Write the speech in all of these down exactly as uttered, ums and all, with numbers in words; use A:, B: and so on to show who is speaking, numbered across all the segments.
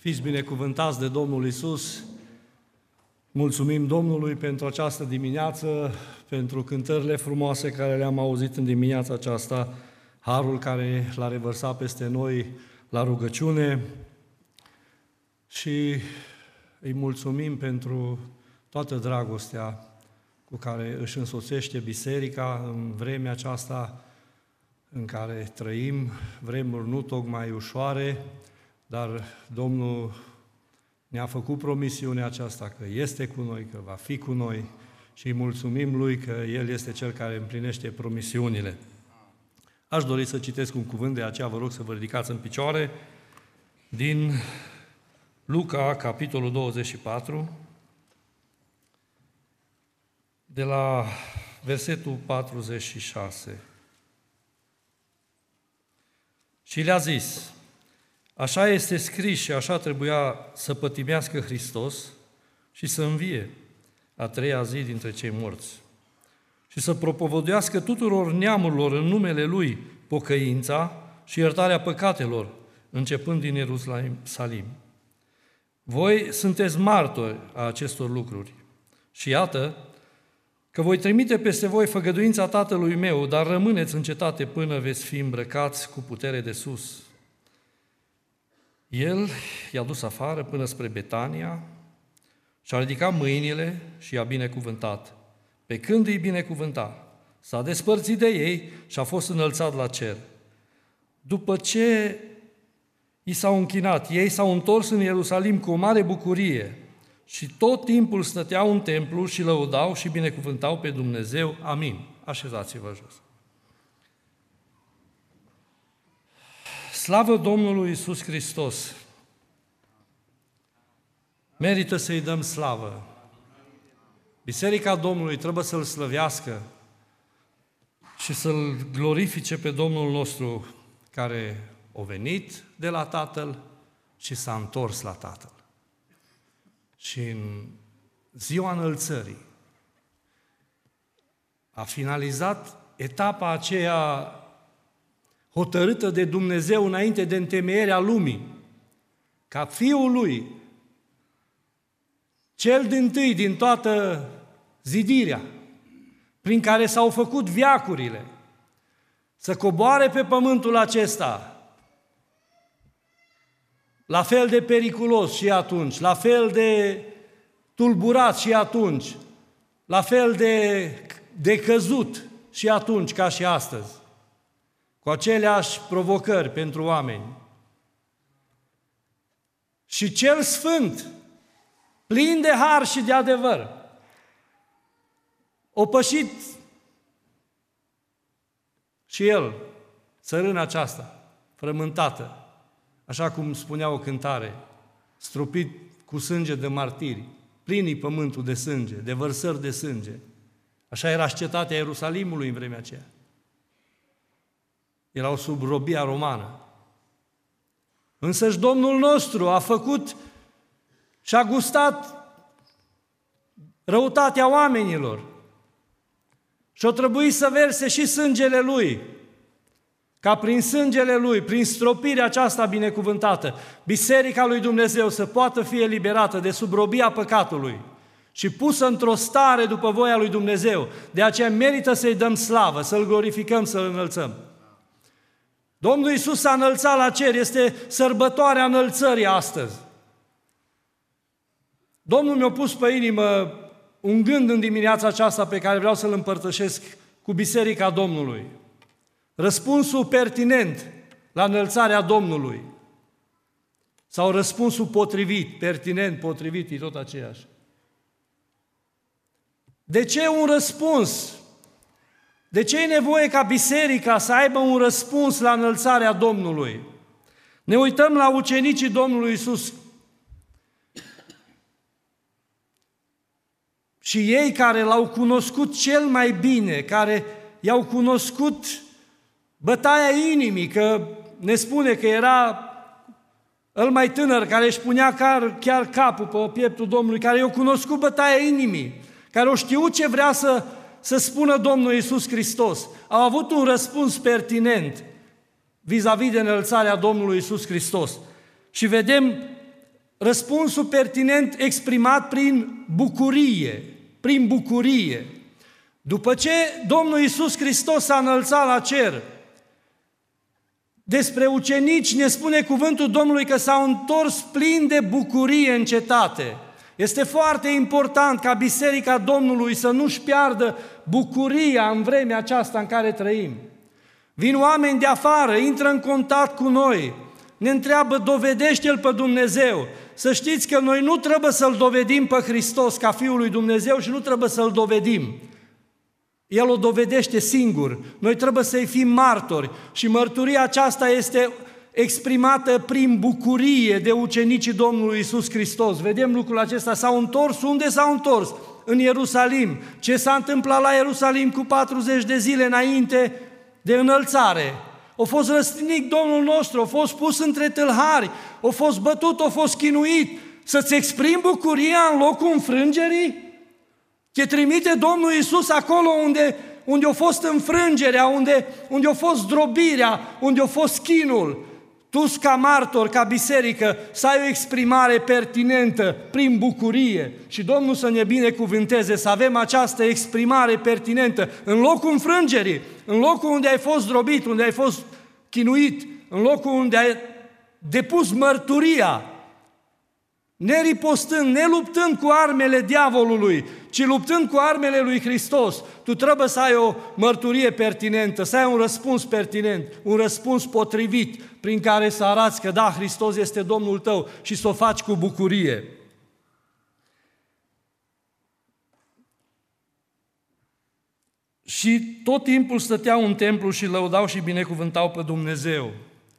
A: Fiți binecuvântați de Domnul Iisus. Mulțumim Domnului pentru această dimineață, pentru cântările frumoase care le-am auzit în dimineața aceasta, harul care l-a revărsat peste noi la rugăciune și îi mulțumim pentru toată dragostea cu care își însoțește biserica în vremea aceasta în care trăim, vremuri nu tocmai ușoare, dar Domnul ne-a făcut promisiunea aceasta că este cu noi, că va fi cu noi și îi mulțumim Lui că El este Cel care împlinește promisiunile. Aș dori să citesc un cuvânt, de aceea vă rog să vă ridicați în picioare, din Luca, capitolul douăzeci și patru, de la versetul patruzeci și șase. Și le-a zis: așa este scris și așa trebuia să pătimească Hristos și să învie a treia zi dintre cei morți și să propovăduiască tuturor neamurilor în numele Lui pocăința și iertarea păcatelor, începând din Ierusalim. Voi sunteți martori a acestor lucruri și iată că voi trimite peste voi făgăduința Tatălui meu, dar rămâneți în cetate până veți fi îmbrăcați cu putere de sus. El i-a dus afară până spre Betania și-a ridicat mâinile și i-a binecuvântat. Pe când îi binecuvânta, s-a despărțit de ei și a fost înălțat la cer. După ce i s-au închinat, ei s-au întors în Ierusalim cu o mare bucurie și tot timpul stăteau în templu și lăudau și binecuvântau pe Dumnezeu. Amin. Așezați-vă jos. Slavă Domnului Iisus Hristos! Merită să-i dăm slavă. Biserica Domnului trebuie să-L slăvească și să-L glorifice pe Domnul nostru care a venit de la Tatăl și s-a întors la Tatăl. Și în ziua înălțării a finalizat etapa aceea hotărâtă de Dumnezeu înainte de întemeierea lumii, ca Fiul Lui, cel dintâi din toată zidirea, prin care s-au făcut veacurile, să coboare pe pământul acesta, la fel de periculos și atunci, la fel de tulburat și atunci, la fel de, de căzut și atunci ca și astăzi, cu aceleași provocări pentru oameni. Și cel sfânt, plin de har și de adevăr, o pășit și el țărâna aceasta, frământată, așa cum spunea o cântare, stropit cu sânge de martiri, plin-i pământul de sânge, de vărsări de sânge. Așa era și cetatea Ierusalimului în vremea aceea. Erau sub robia romană. Însăși Domnul nostru a făcut și a gustat răutatea oamenilor și a trebuit să verse și sângele Lui, ca prin sângele Lui, prin stropirea aceasta binecuvântată, Biserica lui Dumnezeu să poată fi eliberată de sub robia păcatului și pusă într-o stare după voia lui Dumnezeu. De aceea merită să-i dăm slavă, să-L glorificăm, să-L înălțăm. Domnul Iisus s-a înălțat la cer, este sărbătoarea înălțării astăzi. Domnul mi-a pus pe inimă un gând în dimineața aceasta pe care vreau să-l împărtășesc cu Biserica Domnului. Răspunsul pertinent la înălțarea Domnului sau răspunsul potrivit, pertinent, potrivit, e tot aceeași. De ce un răspuns? De ce e nevoie ca biserica să aibă un răspuns la înălțarea Domnului? Ne uităm la ucenicii Domnului Iisus și ei care L-au cunoscut cel mai bine, care i-au cunoscut bătaia inimii, că ne spune că era el mai tânăr, care își punea chiar, chiar capul pe pieptul Domnului, care i-a cunoscut bătaia inimii, care o știut ce vrea să să spună Domnul Iisus Hristos. Au avut un răspuns pertinent vis-a-vis de înălțarea Domnului Iisus Hristos. Și vedem răspunsul pertinent exprimat prin bucurie, prin bucurie. După ce Domnul Iisus Hristos s-a înălțat la cer, despre ucenici ne spune cuvântul Domnului că s-au întors plini de bucurie în cetate. Este foarte important ca Biserica Domnului să nu-și piardă bucuria în vremea aceasta în care trăim. Vin oameni de afară, intră în contact cu noi, ne întreabă, dovedește-L pe Dumnezeu. Să știți că noi nu trebuie să-L dovedim pe Hristos ca Fiul lui Dumnezeu și nu trebuie să-L dovedim. El o dovedește singur. Noi trebuie să-i fim martori și mărturia aceasta este exprimată prin bucurie de ucenicii Domnului Iisus Hristos. Vedem lucrul acesta. S-au întors. Unde s-au întors? În Ierusalim. Ce s-a întâmplat la Ierusalim cu patruzeci de zile înainte de înălțare? A fost răstignit Domnul nostru, a fost pus între tâlhari, a fost bătut, a fost chinuit. Să-ți exprimi bucuria în locul înfrângerii? Te trimite Domnul Iisus acolo unde, unde a fost înfrângerea, unde, unde a fost zdrobirea, unde a fost chinul. Tu, ca martor, ca biserică, să ai o exprimare pertinentă prin bucurie și Domnul să ne binecuvânteze, să avem această exprimare pertinentă în locul înfrângerii, în locul unde ai fost zdrobit, unde ai fost chinuit, în locul unde ai depus mărturia, neripostând, neluptând cu armele diavolului, ci luptând cu armele lui Hristos. Tu trebuie să ai o mărturie pertinentă, să ai un răspuns pertinent, un răspuns potrivit, prin care să arăți că da, Hristos este Domnul tău și să o faci cu bucurie. Și tot timpul stăteau în templu și lăudau și binecuvântau pe Dumnezeu.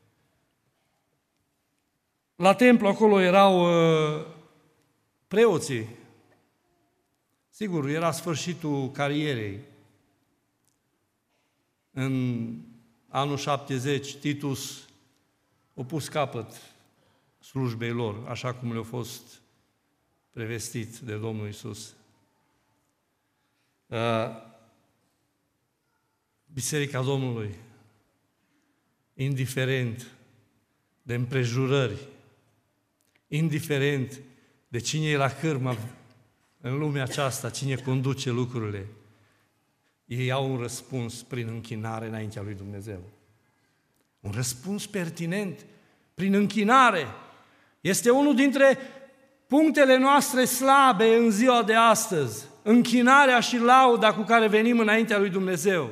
A: La templu acolo erau uh, preoții. Sigur, era sfârșitul carierei. În anul șaptezeci, Titus a pus capăt slujbei lor, așa cum le-a fost prevestit de Domnul Iisus. Uh, Biserica Domnului, indiferent de împrejurări, indiferent de cine e la cârmă în lumea aceasta, cine conduce lucrurile, ei au un răspuns prin închinare înaintea lui Dumnezeu. Un răspuns pertinent prin închinare. Este unul dintre punctele noastre slabe în ziua de astăzi. Închinarea și lauda cu care venim înaintea lui Dumnezeu.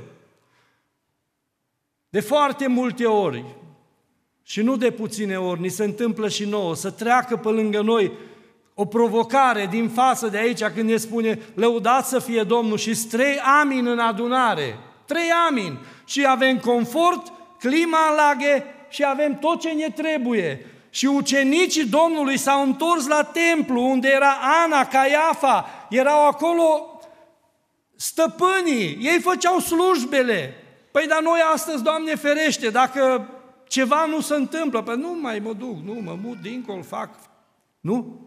A: De foarte multe ori, și nu de puține ori, ni se întâmplă și nouă să treacă pe lângă noi o provocare din față de aici când ne spune lăudați să fie Domnul și trei amin în adunare. Trei amin. Și avem confort, clima în laghe și avem tot ce ne trebuie. Și ucenicii Domnului s-au întors la templu unde era Ana, Caiafa, erau acolo stăpânii, ei făceau slujbele. Păi dar noi astăzi, Doamne ferește, dacă ceva nu se întâmplă, păi nu mai mă duc, nu, mă mut dincolo, fac, nu?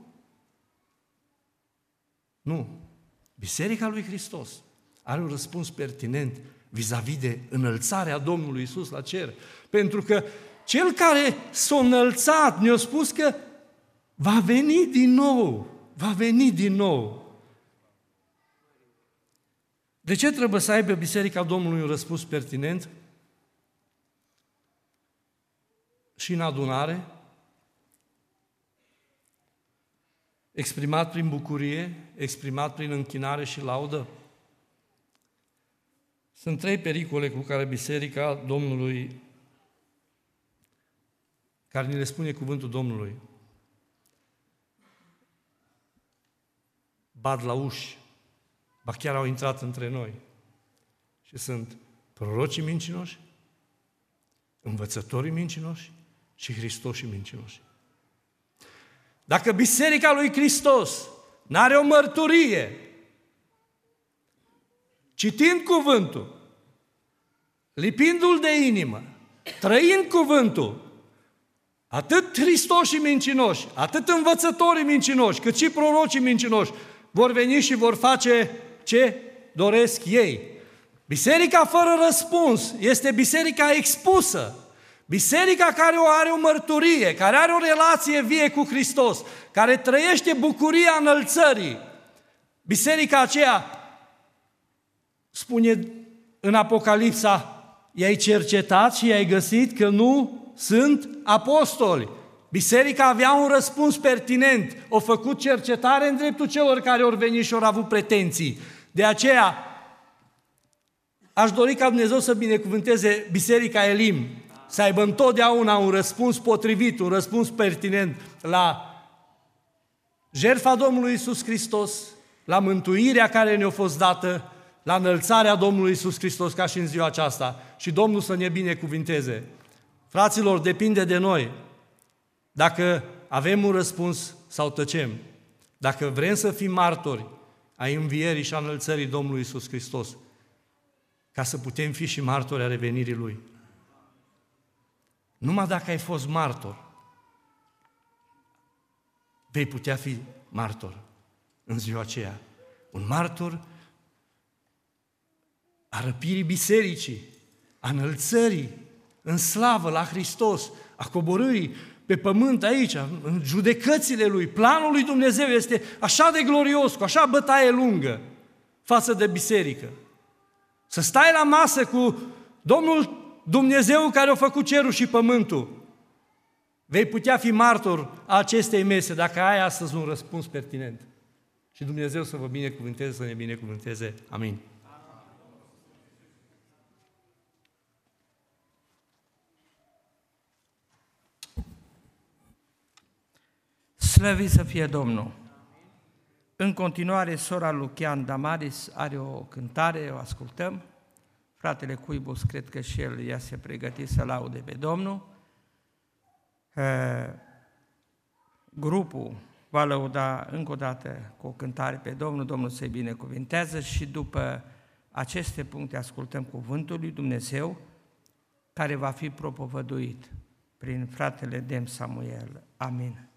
A: Nu. Biserica lui Hristos are un răspuns pertinent vis-a-vis de înălțarea Domnului Iisus la cer. Pentru că Cel care s-a înălțat ne-a spus că va veni din nou, va veni din nou. De ce trebuie să aibă Biserica Domnului un răspuns pertinent? Și în adunare, exprimat prin bucurie, exprimat prin închinare și laudă. Sunt trei pericole cu care Biserica Domnului, care ni le spune cuvântul Domnului, bat la uși, ba chiar au intrat între noi. Și sunt prorocii mincinoși, învățătorii mincinoși și Hristoșii mincinoși. Dacă Biserica lui Hristos n-are o mărturie, citind cuvântul, lipindu-l de inimă, trăind cuvântul, atât Hristoșii mincinoși, atât învățătorii mincinoși, cât și prorocii mincinoși vor veni și vor face ce doresc ei. Biserica fără răspuns este biserica expusă. Biserica care o are o mărturie, care are o relație vie cu Hristos, care trăiește bucuria înălțării, biserica aceea, spune în Apocalipsa, i-ai cercetat și i-ai găsit că nu sunt apostoli. Biserica avea un răspuns pertinent, au făcut cercetare în dreptul celor care au venit și au avut pretenții. De aceea, aș dori ca Dumnezeu să binecuvânteze Biserica Elim, să aibă întotdeauna un răspuns potrivit, un răspuns pertinent la jertfa Domnului Iisus Hristos, la mântuirea care ne-a fost dată, la înălțarea Domnului Iisus Hristos, ca și în ziua aceasta. Și Domnul să ne binecuvinteze. Fraților, depinde de noi dacă avem un răspuns sau tăcem. Dacă vrem să fim martori ai învierii și a înălțării Domnului Iisus Hristos, ca să putem fi și martori a revenirii Lui. Numai dacă ai fost martor, vei putea fi martor în ziua aceea. Un martor a răpirii bisericii, a înălțării în slavă la Hristos, a coborârii pe pământ aici, în judecățile Lui. Planul lui Dumnezeu este așa de glorios, cu așa bătaie lungă față de biserică. Să stai la masă cu Domnul Dumnezeu care a făcut cerul și pământul. Vei putea fi martor a acestei mese dacă ai astăzi un răspuns pertinent. Și Dumnezeu să vă binecuvânteze, să ne binecuvânteze. Amin.
B: Slăvit să fie Domnul! În continuare, sora Lucian Damaris are o cântare, o ascultăm. Fratele Cuibus, cred că și el ea se pregăti să laude pe Domnul. Grupul va lăuda încă o dată cu o cântare pe Domnul, Domnul să-i binecuvintează și după aceste puncte ascultăm cuvântul lui Dumnezeu care va fi propovăduit prin fratele Dem Samuel. Amin.